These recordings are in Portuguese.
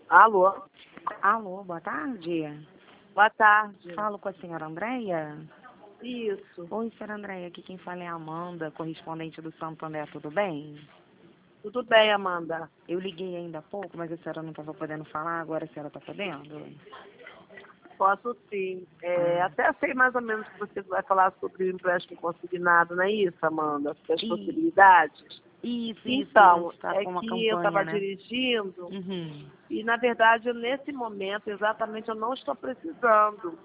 Alô? Alô, boa tarde. Boa tarde. Falo com a senhora Andréia. Isso. Oi, senhora Andréia, aqui quem fala é a Amanda, correspondente do Santander, tudo bem? Tudo bem, Amanda? Eu liguei ainda há pouco, mas a senhora não estava podendo falar, agora a senhora está podendo? Posso sim. Ah, Até sei mais ou menos que você vai falar sobre o empréstimo consignado, não é isso, Amanda? Sobre as e, possibilidades. isso, que a Então, gente está é com uma que eu campanha, estava né? dirigindo Uhum. e, na verdade, nesse momento, exatamente, eu não estou precisando.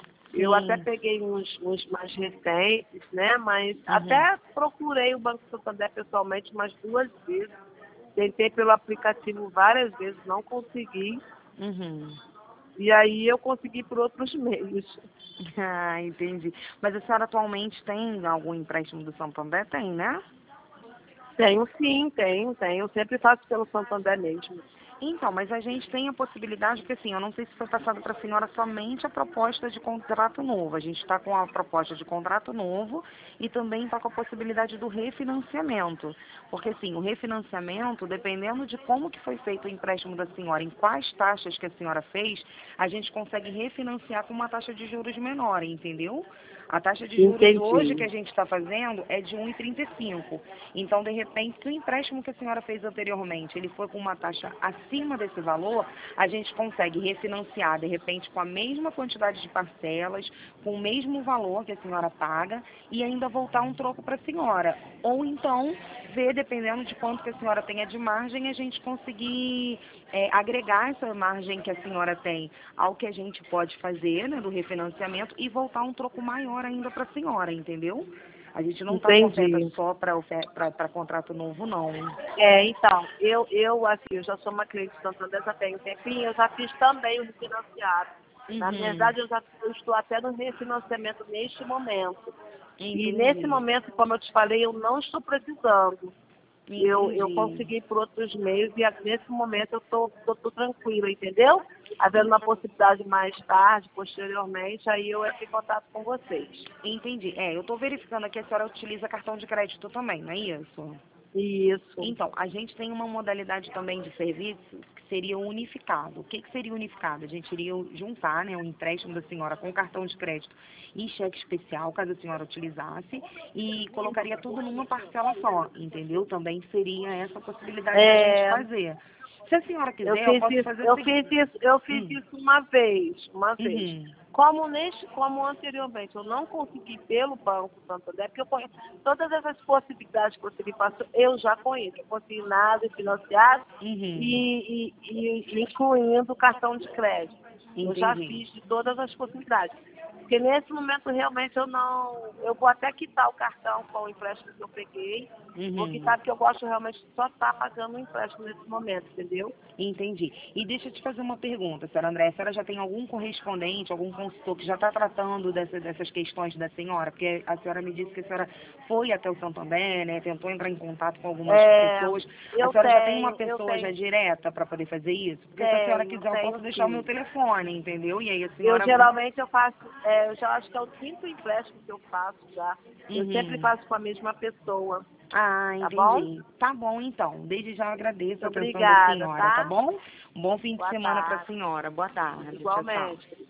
Eu até Sim. peguei uns mais recentes, né? Mas Uhum. até procurei o Banco Santander pessoalmente umas 2 vezes. Tentei pelo aplicativo várias vezes, não consegui. Uhum. E aí eu consegui por outros meios. Ah, entendi. Mas a senhora atualmente tem algum empréstimo do Santander? Tem, né? Tenho sim, tenho. Eu sempre faço pelo Santander mesmo. Então, mas a gente tem a possibilidade, porque assim, eu não sei se foi passado para a senhora somente a proposta de contrato novo. A gente está com a proposta de contrato novo e também está com a possibilidade do refinanciamento. Porque assim, o refinanciamento, dependendo de como que foi feito o empréstimo da senhora, em quais taxas que a senhora fez, a gente consegue refinanciar com uma taxa de juros menor, entendeu? A taxa de juros hoje que Entendi. a gente está fazendo é de 1,35. Então, de repente, se o empréstimo que a senhora fez anteriormente, ele foi com uma taxa acima desse valor, a gente consegue refinanciar, de repente, com a mesma quantidade de parcelas, com o mesmo valor que a senhora paga e ainda voltar um troco para a senhora. Ou então, ver, dependendo de quanto que a senhora tenha de margem, a gente conseguir agregar essa margem que a senhora tem ao que a gente pode fazer, né, do refinanciamento e voltar um troco maior ainda para a senhora, entendeu? A gente não está com oferta Entendi. só para contrato novo, não. Então, assim, eu já sou uma cliente do Santander já tem um tempinho, eu já fiz também o refinanciado. Na Uhum, verdade, eu estou até no refinanciamento neste momento. E nesse entendi, momento, como eu te falei, eu não estou precisando. Eu entendi. consegui por outros meios e nesse momento eu tô tranquila, entendeu? Havendo uma possibilidade mais tarde, posteriormente, aí eu entro em contato com vocês. Entendi. Eu estou verificando aqui, a senhora utiliza cartão de crédito também, não é isso? Isso. Então, a gente tem uma modalidade também de serviço que seria unificado. O que seria unificado? A gente iria juntar, né, o empréstimo da senhora com cartão de crédito e cheque especial, caso a senhora utilizasse, e colocaria tudo numa parcela só, entendeu? Também seria essa a possibilidade da gente É, fazer. Se a senhora eu quiser, eu fiz posso isso, fazer o eu fiz seguinte. isso, eu fiz Hum, isso uma vez. uhum, Como anteriormente eu não consegui pelo Banco Santander, porque eu conheço todas essas possibilidades que você me passou, eu já conheço, consignado e financiado uhum, e incluindo o cartão de crédito. Eu já entendi. fiz de todas as possibilidades. Porque nesse momento realmente eu não. Eu vou até quitar o cartão com o empréstimo que eu peguei. Vou Uhum. quitar porque eu gosto realmente de só estar pagando o empréstimo nesse momento, entendeu? Entendi. E deixa eu te fazer uma pergunta, senhora André. A senhora já tem algum correspondente, algum consultor que já está tratando dessas questões da senhora? Porque a senhora me disse que a senhora foi até o Santander, né? Tentou entrar em contato com algumas É, pessoas. A eu senhora já tem uma tenho, eu pessoa já tenho, direta para poder fazer isso? Porque se a senhora tenho, quiser, eu posso tenho deixar o meu sim. telefone, entendeu? E aí a Eu senhora. geralmente eu faço, eu já acho que é o quinto empréstimo que eu faço já. Eu sempre Uhum. faço com a mesma pessoa, Ah, tá bom? entendi. Tá bom, então. Desde já eu agradeço Muito a atenção da obrigada, senhora, tá tá? bom? Um bom fim de Boa semana para a tarde. senhora. Boa tarde. Tchau, tchau. Igualmente.